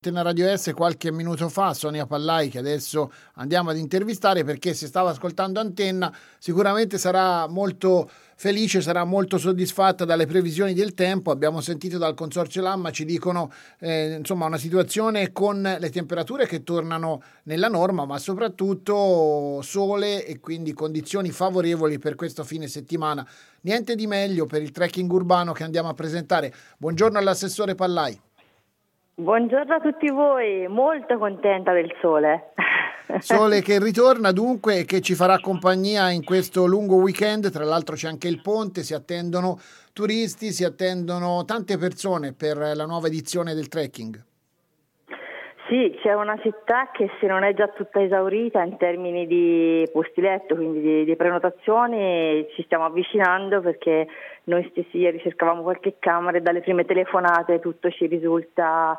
Antena Radio S qualche minuto fa, Sonia Pallai, che adesso andiamo ad intervistare, perché se stava ascoltando Antenna sicuramente sarà molto felice, sarà molto soddisfatta dalle previsioni del tempo. Abbiamo sentito dal Consorzio Lamma, ci dicono insomma una situazione con le temperature che tornano nella norma, ma soprattutto sole e quindi condizioni favorevoli per questo fine settimana. Niente di meglio per il trekking urbano che andiamo a presentare. Buongiorno all'assessore Pallai. Buongiorno a tutti voi, molto contenta del sole. Sole che ritorna dunque e che ci farà compagnia in questo lungo weekend. Tra l'altro c'è anche il ponte, si attendono turisti, si attendono tante persone per la nuova edizione del trekking. Sì, c'è una città che se non è già tutta esaurita in termini di posti letto, quindi di prenotazioni, ci stiamo avvicinando perché noi stessi ieri cercavamo qualche camera e dalle prime telefonate tutto ci risulta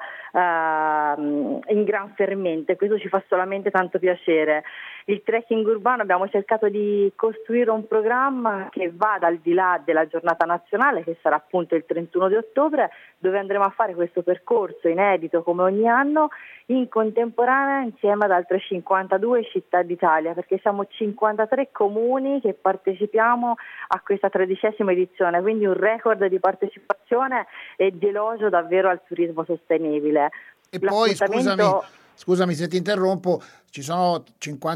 in gran fermento e questo ci fa solamente tanto piacere. Il trekking urbano abbiamo cercato di costruire un programma che vada al di là della giornata nazionale, che sarà appunto il 31 di ottobre, dove andremo a fare questo percorso inedito come ogni anno in contemporanea insieme ad altre 52 città d'Italia, perché siamo 53 comuni che partecipiamo a questa 13ª edizione, quindi un record di partecipazione e di elogio davvero al turismo sostenibile. E poi scusami se ti interrompo, ci sono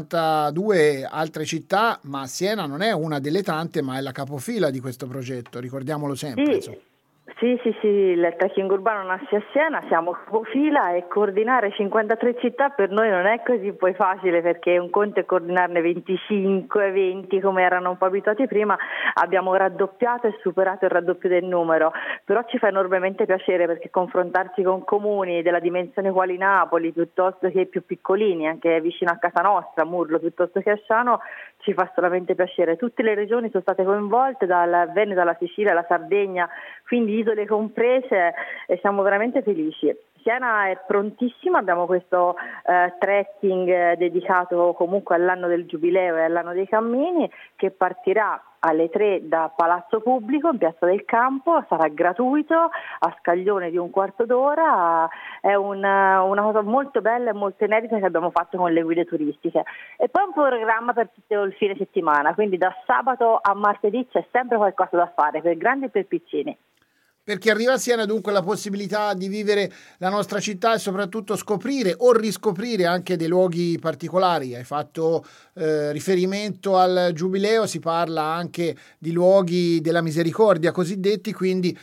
52 altre città, ma Siena non è una delle tante, ma è la capofila di questo progetto, ricordiamolo sempre. Sì, il trekking urbano nasce a Siena, siamo capofila e coordinare 53 città per noi non è così poi facile, perché un conto è coordinarne 25, 20 come erano un po' abituati prima, abbiamo raddoppiato e superato il raddoppio del numero, però ci fa enormemente piacere perché confrontarsi con comuni della dimensione quali Napoli piuttosto che più piccolini, anche vicino a casa nostra, Murlo piuttosto che Asciano, ci fa solamente piacere. Tutte le regioni sono state coinvolte, dal Veneto alla Sicilia alla Sardegna, quindi isole comprese, e siamo veramente felici. Siena è prontissima, abbiamo questo trekking dedicato comunque all'anno del Giubileo e all'anno dei cammini, che partirà alle 3 da Palazzo Pubblico in Piazza del Campo, sarà gratuito, a scaglione di un quarto d'ora, è una cosa molto bella e molto inedita che abbiamo fatto con le guide turistiche. E poi un programma per tutto il fine settimana, quindi da sabato a martedì c'è sempre qualcosa da fare per grandi e per piccini. Per chi arriva a Siena dunque la possibilità di vivere la nostra città e soprattutto scoprire o riscoprire anche dei luoghi particolari. Hai fatto riferimento al Giubileo, si parla anche di luoghi della misericordia cosiddetti, quindi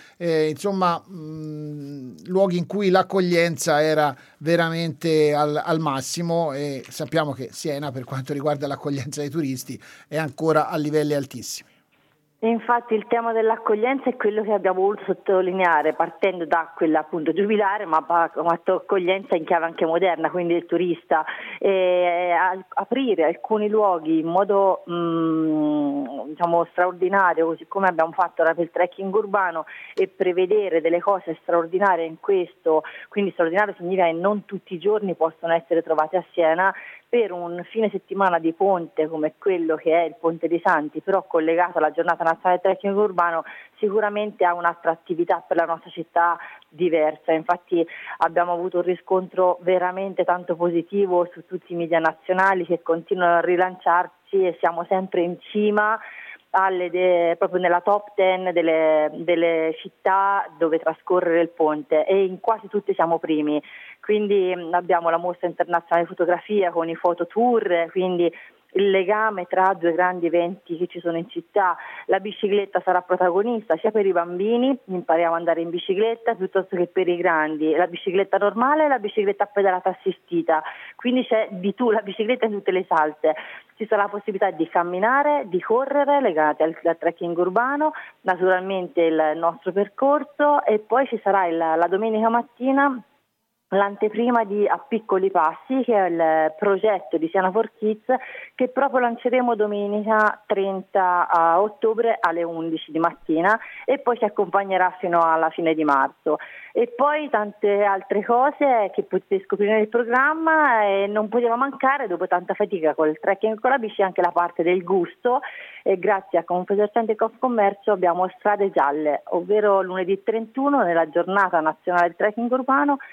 luoghi in cui l'accoglienza era veramente al massimo, e sappiamo che Siena, per quanto riguarda l'accoglienza dei turisti, è ancora a livelli altissimi. Infatti il tema dell'accoglienza è quello che abbiamo voluto sottolineare, partendo da quella appunto giubilare, ma accoglienza in chiave anche moderna, quindi il turista, aprire alcuni luoghi in modo straordinario, così come abbiamo fatto ora per il trekking urbano, e prevedere delle cose straordinarie in questo, quindi straordinario significa che non tutti i giorni possono essere trovati a Siena, per un fine settimana di ponte come quello che è il Ponte dei Santi, però collegato alla giornata nazionale del trekking urbano, sicuramente ha un'attrattività per la nostra città diversa. Infatti abbiamo avuto un riscontro veramente tanto positivo su tutti i media nazionali che continuano a rilanciarci e siamo sempre in cima proprio nella top 10 delle città dove trascorrere il ponte, e in quasi tutte siamo primi. Quindi abbiamo la mostra internazionale di fotografia con i fototour, quindi il legame tra due grandi eventi che ci sono in città. La bicicletta sarà protagonista sia per i bambini, impariamo ad andare in bicicletta, piuttosto che per i grandi, la bicicletta normale e la bicicletta a pedalata assistita, quindi c'è la bicicletta in tutte le salse. Ci sarà la possibilità di camminare, di correre legate al trekking urbano, naturalmente il nostro percorso, e poi ci sarà la domenica mattina l'anteprima di A Piccoli Passi, che è il progetto di Siena for Kids, che proprio lanceremo domenica 30 ottobre alle 11 di mattina, e poi ci accompagnerà fino alla fine di marzo. E poi tante altre cose che potete scoprire nel programma, e non poteva mancare, dopo tanta fatica col trekking con la bici, anche la parte del gusto, e grazie a Confesercenti e Confcommercio abbiamo strade gialle, ovvero lunedì 31 nella giornata nazionale del trekking urbano dalle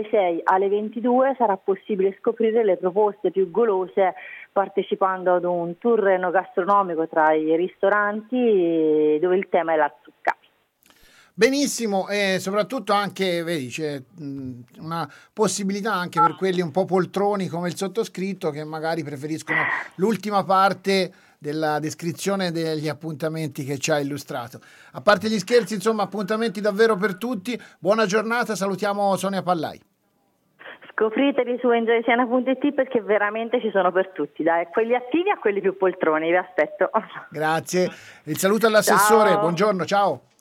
dalle 6 alle 22 sarà possibile scoprire le proposte più golose partecipando ad un tour enogastronomico tra i ristoranti dove il tema è la zucca. Benissimo, e soprattutto anche, vedi, c'è una possibilità anche per quelli un po' poltroni come il sottoscritto che magari preferiscono l'ultima parte della descrizione degli appuntamenti che ci ha illustrato. A parte gli scherzi, insomma, appuntamenti davvero per tutti. Buona giornata, salutiamo Sonia Pallai. Scopriteli su enjoysiena.it perché veramente ci sono per tutti, dai, quelli attivi a quelli più poltroni, vi aspetto. Grazie, il saluto all'assessore, Ciao. buongiorno, ciao.